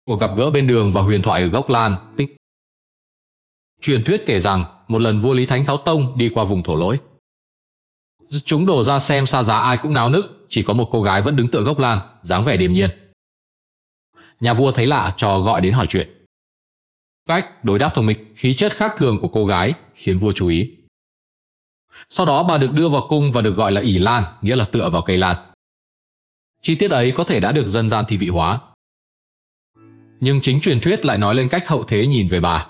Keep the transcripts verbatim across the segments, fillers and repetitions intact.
Cuộc gặp gỡ bên đường và huyền thoại ở Gốc Lan. Tích Truyền thuyết kể rằng một lần vua Lý Thánh Tháo Tông đi qua vùng thổ lỗi. Chúng đổ ra xem xa giá ai cũng náo nức, chỉ có một cô gái vẫn đứng tựa gốc lan, dáng vẻ điềm nhiên. Nhà vua thấy lạ cho gọi đến hỏi chuyện. Cách đối đáp thông minh, khí chất khác thường của cô gái khiến vua chú ý. Sau đó bà được đưa vào cung và được gọi là ỷ lan, nghĩa là tựa vào cây lan. Chi tiết ấy có thể đã được dân gian thi vị hóa, nhưng chính truyền thuyết lại nói lên cách hậu thế nhìn về bà.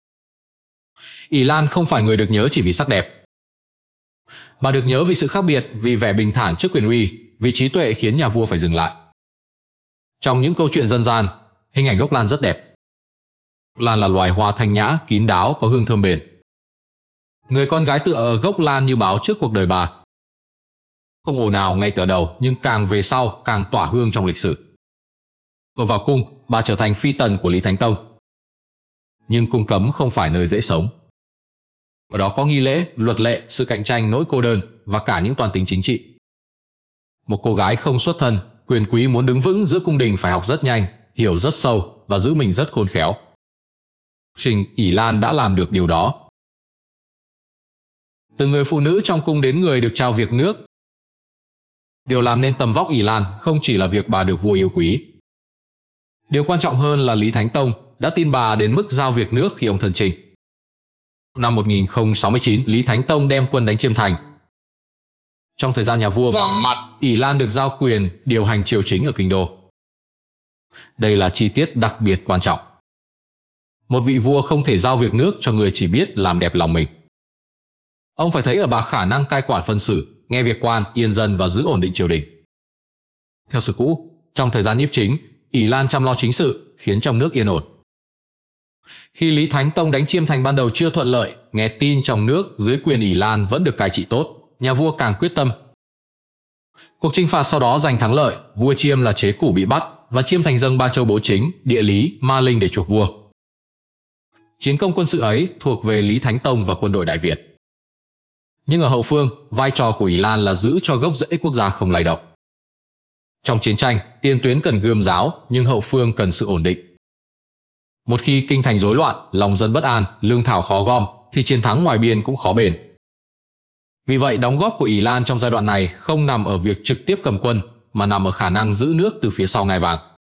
ỷ lan không phải người được nhớ chỉ vì sắc đẹp. Bà được nhớ vì sự khác biệt, vì vẻ bình thản trước quyền uy, vì trí tuệ khiến nhà vua phải dừng lại. Trong những câu chuyện dân gian, hình ảnh gốc lan rất đẹp. Lan là loài hoa thanh nhã, kín đáo, có hương thơm bền. Người con gái tựa ở gốc lan như báo trước cuộc đời bà. Không ồn ào ngay từ đầu, nhưng càng về sau càng tỏa hương trong lịch sử. Vừa vào cung, bà trở thành phi tần của Lý Thánh Tông. Nhưng cung cấm không phải nơi dễ sống. Ở đó có nghi lễ, luật lệ, sự cạnh tranh, nỗi cô đơn và cả những toan tính chính trị. Một cô gái không xuất thân, quyền quý muốn đứng vững giữa cung đình phải học rất nhanh, hiểu rất sâu và giữ mình rất khôn khéo. Trình ỷ Lan đã làm được điều đó. Từ người phụ nữ trong cung đến người được trao việc nước. Điều làm nên tầm vóc ỷ Lan không chỉ là việc bà được vua yêu quý. Điều quan trọng hơn là Lý Thánh Tông đã tin bà đến mức giao việc nước khi ông thân trình. Năm một nghìn không trăm sáu mươi chín, Lý Thánh Tông đem quân đánh Chiêm Thành. Trong thời gian nhà vua vắng mặt, ỷ Lan được giao quyền điều hành triều chính ở kinh đô. Đây là chi tiết đặc biệt quan trọng. Một vị vua không thể giao việc nước cho người chỉ biết làm đẹp lòng mình. Ông phải thấy ở bà khả năng cai quản phân xử, nghe việc quan, yên dân và giữ ổn định triều đình. Theo sử cũ, trong thời gian nhiếp chính, ỷ Lan chăm lo chính sự, khiến trong nước yên ổn. Khi Lý Thánh Tông đánh Chiêm Thành ban đầu chưa thuận lợi, nghe tin trong nước dưới quyền ỷ Lan vẫn được cai trị tốt, nhà vua càng quyết tâm. Cuộc chinh phạt sau đó giành thắng lợi, vua Chiêm là Chế Củ bị bắt và Chiêm Thành dâng ba châu bố chính, địa lý, ma linh để chuộc vua. Chiến công quân sự ấy thuộc về Lý Thánh Tông và quân đội Đại Việt. Nhưng ở hậu phương, vai trò của ỷ Lan là giữ cho gốc rễ quốc gia không lay động. Trong chiến tranh, tiền tuyến cần gươm giáo, nhưng hậu phương cần sự ổn định. Một khi kinh thành rối loạn, lòng dân bất an, lương thảo khó gom, thì chiến thắng ngoài biên cũng khó bền. Vì vậy, đóng góp của ỷ Lan trong giai đoạn này không nằm ở việc trực tiếp cầm quân, mà nằm ở khả năng giữ nước từ phía sau ngai vàng.